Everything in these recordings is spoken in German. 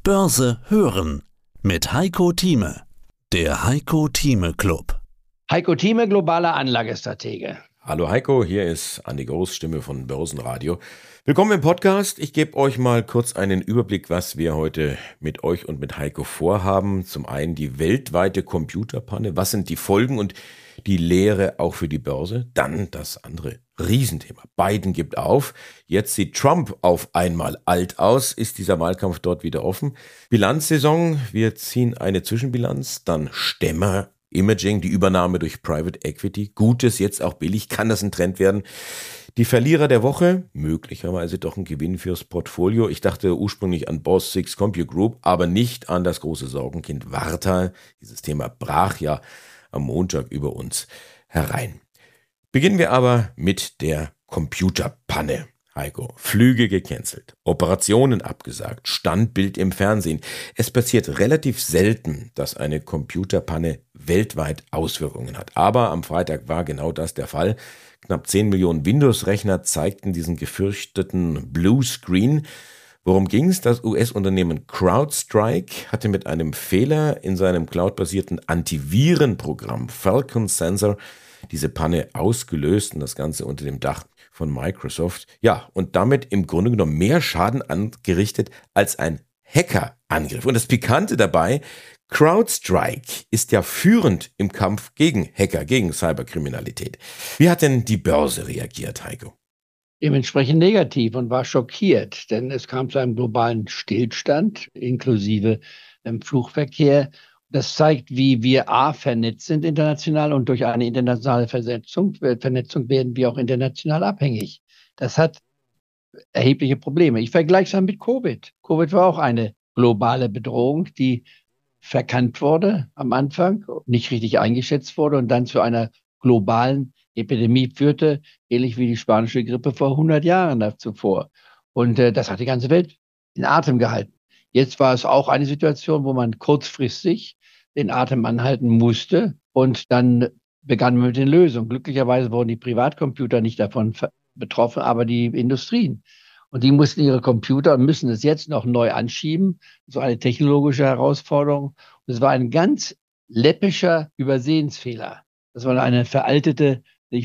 Börse hören mit Heiko Thieme. Der Heiko Thieme Club. Heiko Thieme, globaler Anlagestratege. Hallo Heiko, hier ist Andi Groß, Stimme von Börsenradio. Willkommen im Podcast. Ich gebe euch mal kurz einen Überblick, was wir heute mit euch und mit Heiko vorhaben. Zum einen die weltweite Computerpanne. Was sind die Folgen und die Lehre auch für die Börse? Dann das andere Riesenthema. Biden gibt auf. Jetzt sieht Trump auf einmal alt aus. Ist dieser Wahlkampf dort wieder offen? Bilanzsaison. Wir ziehen eine Zwischenbilanz. Dann Stämmer. Imaging, die Übernahme durch Private Equity. Gutes, jetzt auch billig. Kann das ein Trend werden? Die Verlierer der Woche, möglicherweise doch ein Gewinn fürs Portfolio. Ich dachte ursprünglich an Boss Six Compute Group, aber nicht an das große Sorgenkind Warta. Dieses Thema brach ja am Montag über uns herein. Beginnen wir aber mit der Computerpanne. Heiko, Flüge gecancelt, Operationen abgesagt, Standbild im Fernsehen. Es passiert relativ selten, dass eine Computerpanne weltweit Auswirkungen hat. Aber am Freitag war genau das der Fall. Knapp 10 Millionen Windows-Rechner zeigten diesen gefürchteten Blue Screen. Worum ging es? Das US-Unternehmen CrowdStrike hatte mit einem Fehler in seinem cloudbasierten Antivirenprogramm Falcon Sensor diese Panne ausgelöst und das Ganze unter dem Dach von Microsoft. Ja, und damit im Grunde genommen mehr Schaden angerichtet als ein Hackerangriff. Und das Pikante dabei, CrowdStrike ist ja führend im Kampf gegen Hacker, gegen Cyberkriminalität. Wie hat denn die Börse reagiert, Heiko? Dementsprechend negativ und war schockiert, denn es kam zu einem globalen Stillstand, inklusive Flugverkehr. Das zeigt, wie wir vernetzt sind international und durch eine internationale Vernetzung werden wir auch international abhängig. Das hat erhebliche Probleme. Ich vergleiche es mal mit Covid. Covid war auch eine globale Bedrohung, die verkannt wurde am Anfang, nicht richtig eingeschätzt wurde und dann zu einer globalen Epidemie führte, ähnlich wie die spanische Grippe vor 100 Jahren zuvor. Und das hat die ganze Welt in Atem gehalten. Jetzt war es auch eine Situation, wo man kurzfristig den Atem anhalten musste und dann begann man mit den Lösungen. Glücklicherweise wurden die Privatcomputer nicht davon betroffen, aber die Industrien. Und die mussten ihre Computer und müssen es jetzt noch neu anschieben. So eine technologische Herausforderung. Und es war ein ganz läppischer Übersehensfehler. Das war ein veraltetes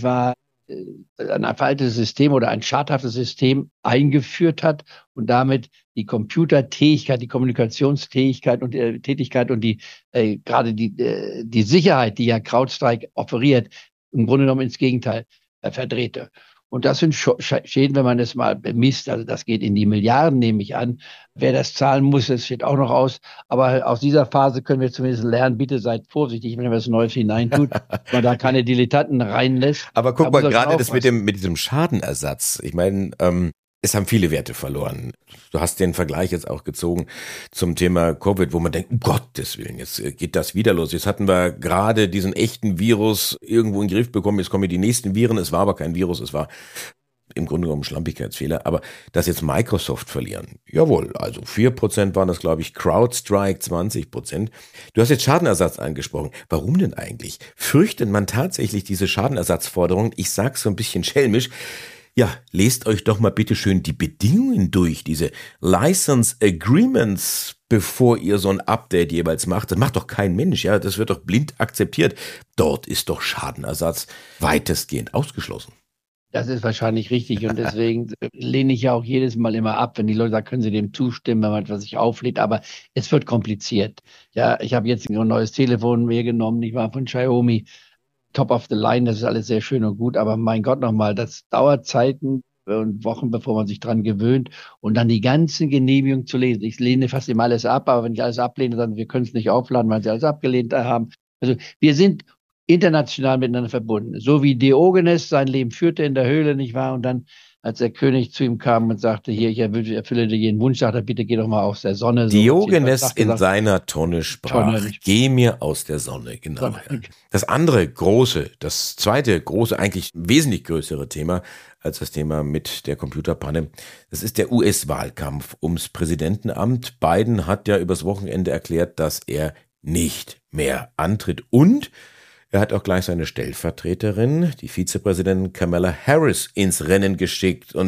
System oder ein schadhaftes System eingeführt hat und damit die Computerfähigkeit, die Kommunikationsfähigkeit und die Tätigkeit und gerade die Sicherheit, die ja CrowdStrike offeriert, im Grunde genommen ins Gegenteil verdrehte. Und das sind Schäden, wenn man das mal bemisst. Also das geht in die Milliarden, nehme ich an. Wer das zahlen muss, das steht auch noch aus. Aber aus dieser Phase können wir zumindest lernen, bitte seid vorsichtig, wenn ihr was Neues hineintut, man da keine Dilettanten reinlässt. Aber guck mal, gerade das mit diesem Schadenersatz. Ich meine, es haben viele Werte verloren. Du hast den Vergleich jetzt auch gezogen zum Thema Covid, wo man denkt, um Gottes Willen, jetzt geht das wieder los. Jetzt hatten wir gerade diesen echten Virus irgendwo in den Griff bekommen, jetzt kommen die nächsten Viren. Es war aber kein Virus, es war im Grunde genommen Schlampigkeitsfehler. Aber dass jetzt Microsoft verlieren, jawohl, also 4% waren das, glaube ich, CrowdStrike 20%. Du hast jetzt Schadenersatz angesprochen. Warum denn eigentlich? Fürchtet man tatsächlich diese Schadenersatzforderung? Ich sag's so ein bisschen schelmisch. Ja, lest euch doch mal bitte schön die Bedingungen durch, diese License Agreements, bevor ihr so ein Update jeweils macht. Das macht doch kein Mensch, ja, das wird doch blind akzeptiert. Dort ist doch Schadenersatz weitestgehend ausgeschlossen. Das ist wahrscheinlich richtig und deswegen lehne ich ja auch jedes Mal immer ab, wenn die Leute sagen, können Sie dem zustimmen, wenn man etwas sich auflädt, aber es wird kompliziert. Ja, ich habe jetzt ein neues Telefon mir genommen, ich war von Xiaomi. Top of the line, das ist alles sehr schön und gut, aber mein Gott nochmal, das dauert Zeiten und Wochen, bevor man sich dran gewöhnt und dann die ganzen Genehmigungen zu lesen. Ich lehne fast immer alles ab, aber wenn ich alles ablehne, dann wir können es nicht aufladen, weil sie alles abgelehnt haben. Also wir sind international miteinander verbunden. So wie Diogenes sein Leben führte in der Höhle, nicht wahr? Und dann, als der König zu ihm kam und sagte, hier, ich erfülle dir jeden Wunsch, sagte er, bitte geh doch mal aus der Sonne. Diogenes in seiner Tonne sprach, geh mir aus der Sonne, genau. Das andere große, das zweite große, eigentlich wesentlich größere Thema als das Thema mit der Computerpanne, das ist der US-Wahlkampf ums Präsidentenamt. Biden hat ja übers Wochenende erklärt, dass er nicht mehr antritt und er hat auch gleich seine Stellvertreterin, die Vizepräsidentin Kamala Harris, ins Rennen geschickt. Und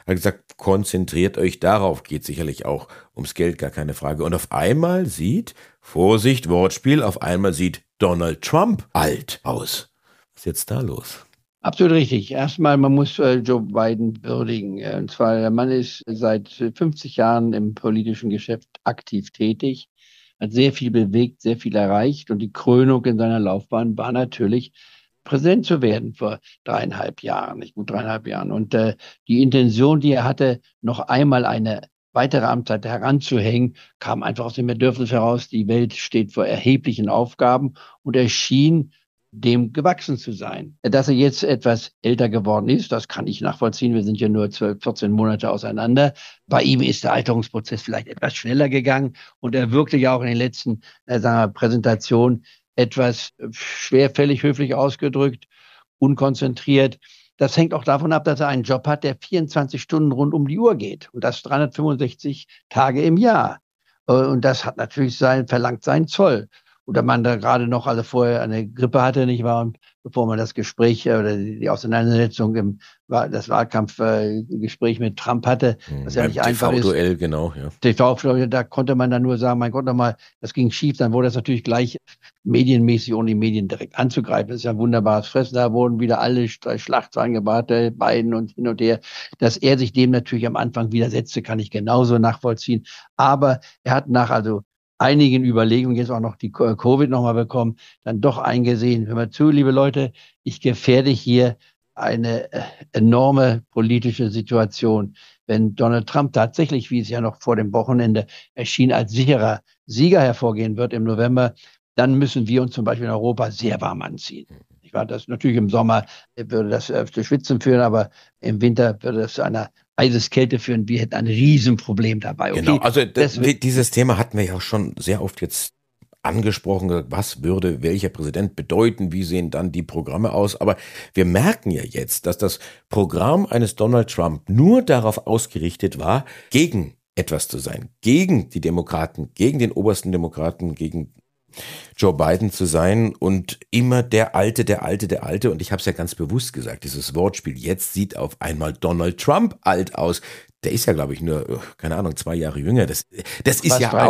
hat gesagt, konzentriert euch darauf, geht sicherlich auch ums Geld, gar keine Frage. Und auf einmal sieht, Vorsicht, Wortspiel, auf einmal sieht Donald Trump alt aus. Was ist jetzt da los? Absolut richtig. Erstmal, man muss Joe Biden würdigen. Und zwar, der Mann ist seit 50 Jahren im politischen Geschäft aktiv tätig, hat sehr viel bewegt, sehr viel erreicht. Und die Krönung in seiner Laufbahn war natürlich, Präsident zu werden vor 3,5 Jahren, nicht gut 3,5 Jahren. Und die Intention, die er hatte, noch einmal eine weitere Amtszeit heranzuhängen, kam einfach aus dem Bedürfnis heraus, die Welt steht vor erheblichen Aufgaben und er schien dem gewachsen zu sein. Dass er jetzt etwas älter geworden ist, das kann ich nachvollziehen. Wir sind ja nur 12, 14 Monate auseinander. Bei ihm ist der Alterungsprozess vielleicht etwas schneller gegangen und er wirkte ja auch in den letzten Präsentationen etwas schwerfällig, höflich ausgedrückt, unkonzentriert. Das hängt auch davon ab, dass er einen Job hat, der 24 Stunden rund um die Uhr geht und das 365 Tage im Jahr. Und das hat natürlich verlangt seinen Zoll. Oder man da gerade noch vorher eine Grippe hatte, nicht wahr? Und bevor man das Gespräch oder die Auseinandersetzung das Wahlkampfgespräch mit Trump hatte, das ja nicht einfach ist. TV-Duell, genau, ja. TV-Duell, da konnte man dann nur sagen, mein Gott, nochmal, das ging schief, dann wurde das natürlich gleich medienmäßig, ohne die Medien direkt anzugreifen. Das ist ja ein wunderbares Fressen. Da wurden wieder alle Schlachtzeilen gebracht, Biden und hin und her. Dass er sich dem natürlich am Anfang widersetzte, kann ich genauso nachvollziehen. Aber er hat nach einigen Überlegungen, jetzt auch noch die Covid nochmal bekommen, dann doch eingesehen, hör mal zu, liebe Leute, ich gefährde hier eine enorme politische Situation. Wenn Donald Trump tatsächlich, wie es ja noch vor dem Wochenende erschien, als sicherer Sieger hervorgehen wird im November, dann müssen wir uns zum Beispiel in Europa sehr warm anziehen. Ich war das natürlich im Sommer, würde das zu Schwitzen führen, aber im Winter würde das zu einer Eiseskälte führen. Wir hätten ein Riesenproblem dabei. Okay? Genau, also dieses Thema hatten wir ja auch schon sehr oft jetzt angesprochen. Was würde welcher Präsident bedeuten? Wie sehen dann die Programme aus? Aber wir merken ja jetzt, dass das Programm eines Donald Trump nur darauf ausgerichtet war, gegen etwas zu sein, gegen die Demokraten, gegen den obersten Demokraten, gegen Joe Biden zu sein und immer der Alte. Und ich habe es ja ganz bewusst gesagt, dieses Wortspiel, jetzt sieht auf einmal Donald Trump alt aus. Der ist ja, glaube ich, nur, keine Ahnung, 2 Jahre jünger. Das ist ja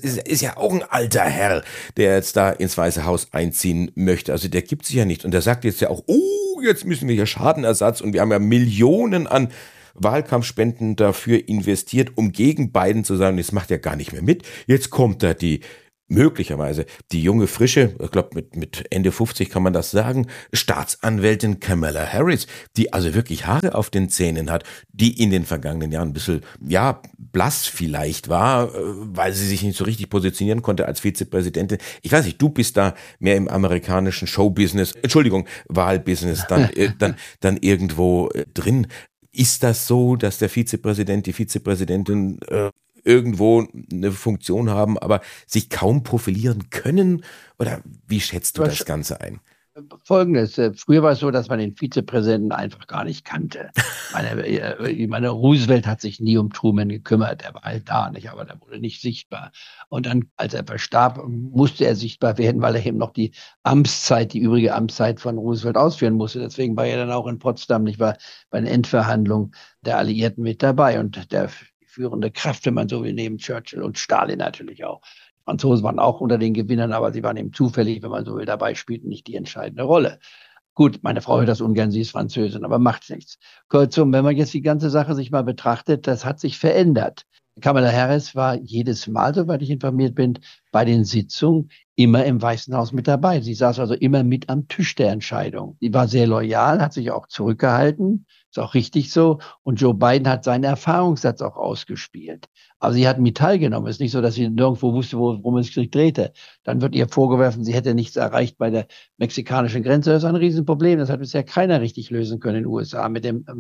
auch ein alter Herr, der jetzt da ins Weiße Haus einziehen möchte. Also der gibt sich ja nicht. Und der sagt jetzt ja auch, oh, jetzt müssen wir hier Schadenersatz und wir haben ja Millionen an Wahlkampfspenden dafür investiert, um gegen Biden zu sein. Und jetzt macht er gar nicht mehr mit. Jetzt kommt da möglicherweise die junge, frische, ich glaube mit Ende 50 kann man das sagen, Staatsanwältin Kamala Harris, die also wirklich Haare auf den Zähnen hat, die in den vergangenen Jahren ein bisschen, ja, blass vielleicht war, weil sie sich nicht so richtig positionieren konnte als Vizepräsidentin. Ich weiß nicht, du bist da mehr im amerikanischen Showbusiness, Wahlbusiness dann irgendwo drin. Ist das so, dass der Vizepräsident, die Vizepräsidentin irgendwo eine Funktion haben, aber sich kaum profilieren können? Oder wie schätzt du das Ganze ein? Folgendes, früher war es so, dass man den Vizepräsidenten einfach gar nicht kannte. Ich meine, Roosevelt hat sich nie um Truman gekümmert, er war halt da, nicht, aber der wurde nicht sichtbar. Und dann, als er verstarb, musste er sichtbar werden, weil er eben noch die übrige Amtszeit von Roosevelt ausführen musste. Deswegen war er dann auch in Potsdam, nicht wahr, bei den Endverhandlungen der Alliierten mit dabei und der führende Kraft, wenn man so will, neben Churchill und Stalin natürlich auch. Die Franzosen waren auch unter den Gewinnern, aber sie waren eben zufällig, wenn man so will, dabei, spielten nicht die entscheidende Rolle. Gut, meine Frau hört das ungern, sie ist Französin, aber macht nichts. Kurzum, wenn man jetzt die ganze Sache sich mal betrachtet, das hat sich verändert. Kamala Harris war jedes Mal, soweit ich informiert bin, bei den Sitzungen immer im Weißen Haus mit dabei. Sie saß also immer mit am Tisch der Entscheidung. Sie war sehr loyal, hat sich auch zurückgehalten, ist auch richtig so. Und Joe Biden hat seinen Erfahrungssatz auch ausgespielt. Also sie hat mit teilgenommen. Es ist nicht so, dass sie nirgendwo wusste, worum es sich drehte. Dann wird ihr vorgeworfen, sie hätte nichts erreicht bei der mexikanischen Grenze. Das ist ein Riesenproblem. Das hat bisher keiner richtig lösen können in den USA mit dem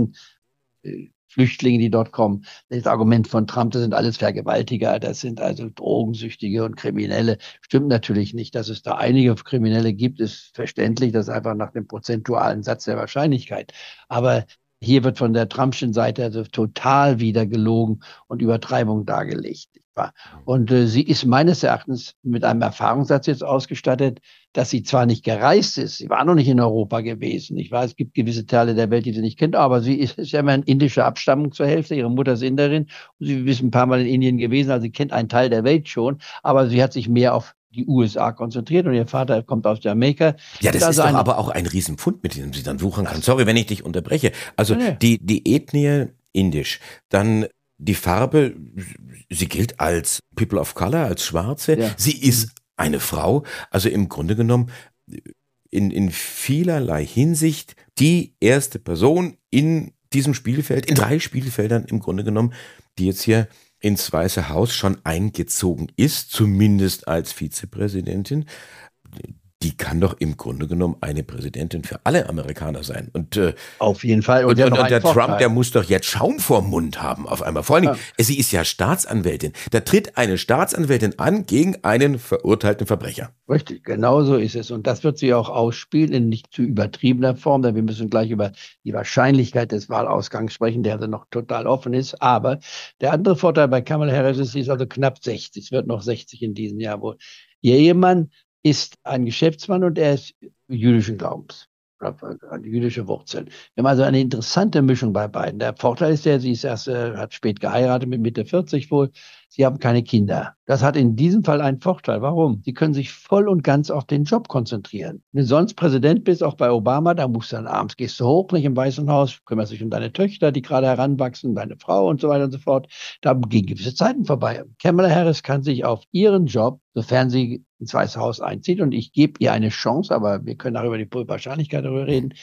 Flüchtlinge, die dort kommen. Das Argument von Trump, das sind alles Vergewaltiger, das sind also Drogensüchtige und Kriminelle. Stimmt natürlich nicht. Dass es da einige Kriminelle gibt, ist verständlich. Das ist einfach nach dem prozentualen Satz der Wahrscheinlichkeit. Aber hier wird von der Trumpschen Seite also total wieder gelogen und Übertreibung dargelegt. war. Und sie ist meines Erachtens mit einem Erfahrungssatz jetzt ausgestattet, dass sie zwar nicht gereist ist, sie war noch nicht in Europa gewesen. Ich weiß, es gibt gewisse Teile der Welt, die sie nicht kennt, aber sie ist ja immer in indischer Abstammung zur Hälfte. Ihre Mutter ist Inderin und sie ist ein paar Mal in Indien gewesen, also sie kennt einen Teil der Welt schon, aber sie hat sich mehr auf die USA konzentriert und ihr Vater kommt aus Jamaika. Ja, das ist doch aber auch ein Riesenpfund, mit dem sie dann wuchern kann. Sorry, wenn ich dich unterbreche. Also die Ethnie indisch, dann die Farbe, sie gilt als People of Color, als Schwarze. Ja. Sie ist eine Frau, also im Grunde genommen in vielerlei Hinsicht die erste Person in diesem Spielfeld, in 3 Spielfeldern im Grunde genommen, die jetzt hier ins Weiße Haus schon eingezogen ist, zumindest als Vizepräsidentin. Die kann doch im Grunde genommen eine Präsidentin für alle Amerikaner sein. Und auf jeden Fall. Und der Trump, der muss doch jetzt Schaum vorm Mund haben auf einmal. Vor allen Dingen, sie ist ja Staatsanwältin. Da tritt eine Staatsanwältin an gegen einen verurteilten Verbrecher. Richtig, genau so ist es. Und das wird sie auch ausspielen in nicht zu übertriebener Form, denn wir müssen gleich über die Wahrscheinlichkeit des Wahlausgangs sprechen, der noch total offen ist. Aber der andere Vorteil bei Kamala Harris ist, sie ist also knapp 60, wird noch 60 in diesem Jahr wohl. Ihr Ehemann ist ein Geschäftsmann und er ist jüdischen Glaubens, jüdische Wurzeln. Wir haben also eine interessante Mischung bei beiden. Der Vorteil ist sie ist erst, hat spät geheiratet, mit Mitte 40 wohl. Sie haben keine Kinder. Das hat in diesem Fall einen Vorteil. Warum? Sie können sich voll und ganz auf den Job konzentrieren. Wenn du sonst Präsident bist, auch bei Obama, da musst du dann abends, gehst du hoch, nicht im Weißen Haus, kümmerst dich um deine Töchter, die gerade heranwachsen, deine Frau und so weiter und so fort. Da gehen gewisse Zeiten vorbei. Kamala Harris kann sich auf ihren Job, sofern sie ins Weiße Haus einzieht, und ich gebe ihr eine Chance, aber wir können auch über die Wahrscheinlichkeit darüber reden,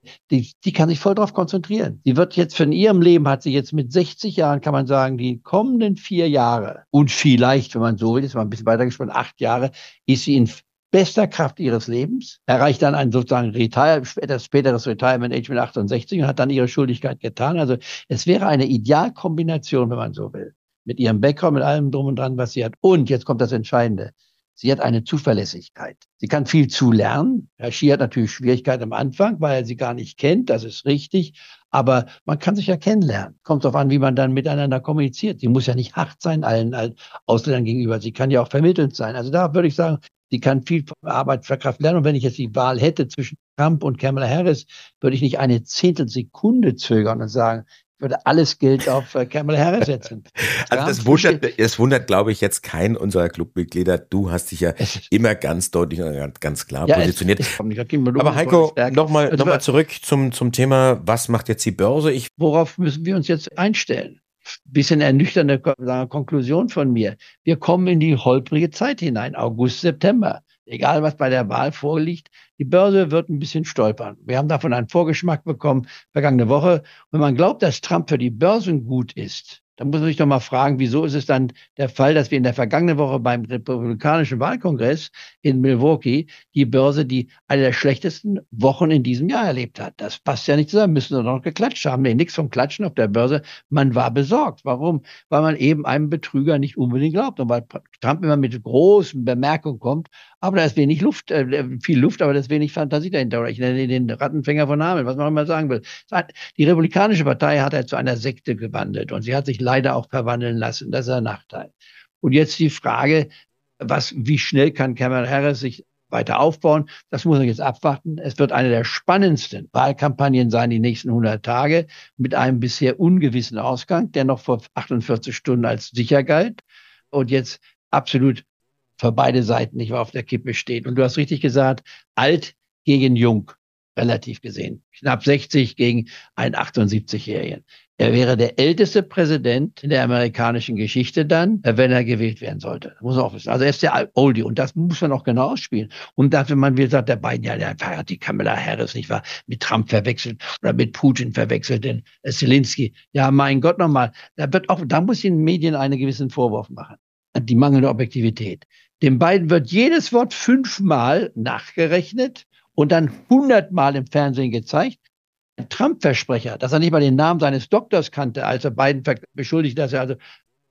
die kann sich voll darauf konzentrieren. Sie wird jetzt von ihrem Leben, hat sie jetzt mit 60 Jahren, kann man sagen, die kommenden 4 Jahre und vielleicht, wenn man so will, ist mal ein bisschen weitergesponnen, 8 Jahre, ist sie in bester Kraft ihres Lebens, erreicht dann ein sozusagen späteres Retirement Age mit 68 und hat dann ihre Schuldigkeit getan. Also es wäre eine Idealkombination, wenn man so will, mit ihrem Background, mit allem drum und dran, was sie hat. Und jetzt kommt das Entscheidende. Sie hat eine Zuverlässigkeit. Sie kann viel zulernen. Herr Xi hat natürlich Schwierigkeiten am Anfang, weil er sie gar nicht kennt. Das ist richtig. Aber man kann sich ja kennenlernen. Kommt darauf an, wie man dann miteinander kommuniziert. Sie muss ja nicht hart sein allen Ausländern gegenüber. Sie kann ja auch vermittelnd sein. Also da würde ich sagen, sie kann viel Arbeit verkraften lernen. Und wenn ich jetzt die Wahl hätte zwischen Trump und Kamala Harris, würde ich nicht eine Zehntelsekunde zögern und sagen, würde alles Geld auf Kamala Harris setzen. Also das wundert, glaube ich, jetzt keinen unserer Clubmitglieder. Du hast dich ja immer ganz deutlich und ganz klar positioniert. Aber Heiko, nochmal zurück zum Thema, was macht jetzt die Börse? Worauf müssen wir uns jetzt einstellen? Bisschen ernüchternde Konklusion von mir. Wir kommen in die holprige Zeit hinein, August, September. Egal, was bei der Wahl vorliegt, die Börse wird ein bisschen stolpern. Wir haben davon einen Vorgeschmack bekommen vergangene Woche. Wenn man glaubt, dass Trump für die Börsen gut ist, dann muss man sich doch mal fragen, wieso ist es dann der Fall, dass wir in der vergangenen Woche beim Republikanischen Wahlkongress in Milwaukee die Börse, die eine der schlechtesten Wochen in diesem Jahr erlebt hat. Das passt ja nicht zusammen, müssen wir noch geklatscht haben. Nee, nichts vom Klatschen auf der Börse. Man war besorgt. Warum? Weil man eben einem Betrüger nicht unbedingt glaubt und weil Trump immer mit großen Bemerkungen kommt, aber da ist wenig Luft, viel Luft, aber da ist wenig Fantasie dahinter. Oder ich nenne den Rattenfänger von Hameln, was man immer sagen will. Die Republikanische Partei hat er zu einer Sekte gewandelt und sie hat sich leider auch verwandeln lassen. Das ist ein Nachteil. Und jetzt die Frage, wie schnell kann Kamala Harris sich weiter aufbauen? Das muss man jetzt abwarten. Es wird eine der spannendsten Wahlkampagnen sein, die nächsten 100 Tage, mit einem bisher ungewissen Ausgang, der noch vor 48 Stunden als sicher galt und jetzt absolut für beide Seiten nicht mehr auf der Kippe steht. Und du hast richtig gesagt, alt gegen jung, relativ gesehen. Knapp 60 gegen einen 78-Jährigen. Er wäre der älteste Präsident in der amerikanischen Geschichte dann, wenn er gewählt werden sollte. Das muss man auch wissen. Also er ist der Oldie und das muss man auch genau ausspielen. Und dafür, man will sagt, der Biden, ja, der hat die Kamala Harris, nicht wahr, mit Trump verwechselt oder mit Putin verwechselt, den Zelensky. Ja, mein Gott, nochmal. Da muss ich den Medien einen gewissen Vorwurf machen. Die mangelnde Objektivität. Dem Biden wird jedes Wort 5-mal nachgerechnet und dann 100-mal im Fernsehen gezeigt. Ein Trump-Versprecher, dass er nicht mal den Namen seines Doktors kannte, als er Biden beschuldigt, dass er also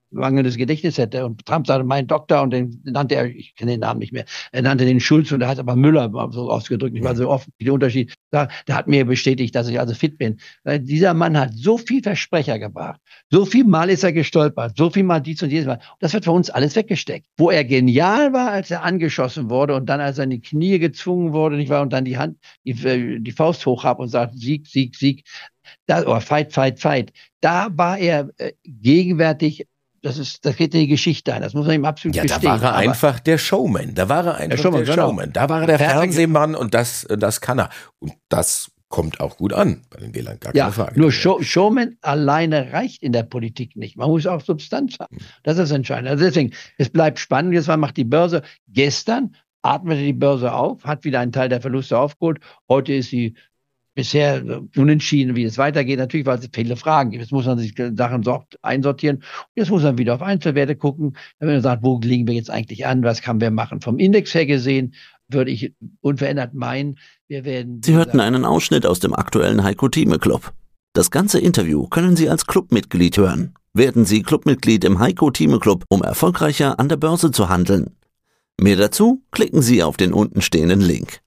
mangelndes Gedächtnis hätte. Und Trump sagte, mein Doktor, und den nannte er, ich kenne den Namen nicht mehr, er nannte den Schulz und er hat aber Müller so ausgedrückt. Ich war so offen, der Unterschied. Der hat mir bestätigt, dass ich also fit bin. Weil dieser Mann hat so viel Versprecher gebracht. So viel Mal ist er gestolpert. So viel Mal dies und jenes Mal. Und das wird für uns alles weggesteckt. Wo er genial war, als er angeschossen wurde und dann als er in die Knie gezwungen wurde, nicht wahr, und dann die Faust hochhab und sagt, Sieg, Sieg, Sieg. Oder Fight, Fight, Fight. Da war er gegenwärtig. Das geht in die Geschichte ein. Das muss man ihm absolut gestehen. Ja, da war er einfach der Showman. Da war er einfach der Showman. Da war er der Fernsehmann und das kann er. Und das kommt auch gut an bei den Wählern, gar keine Frage. Nur Showman alleine reicht in der Politik nicht. Man muss auch Substanz haben. Das ist entscheidend. Also deswegen, es bleibt spannend. Jetzt macht die Börse. Gestern atmete die Börse auf, hat wieder einen Teil der Verluste aufgeholt. Heute ist sie bisher unentschieden, wie es weitergeht. Natürlich, weil es viele Fragen gibt. Jetzt muss man sich Sachen einsortieren. Jetzt muss man wieder auf Einzelwerte gucken. Wenn man sagt, wo liegen wir jetzt eigentlich an? Was können wir machen? Vom Index her gesehen würde ich unverändert meinen, wir werden... Sie hörten einen Ausschnitt aus dem aktuellen Heiko Thieme Club. Das ganze Interview können Sie als Clubmitglied hören. Werden Sie Clubmitglied im Heiko Thieme Club, um erfolgreicher an der Börse zu handeln. Mehr dazu klicken Sie auf den untenstehenden Link.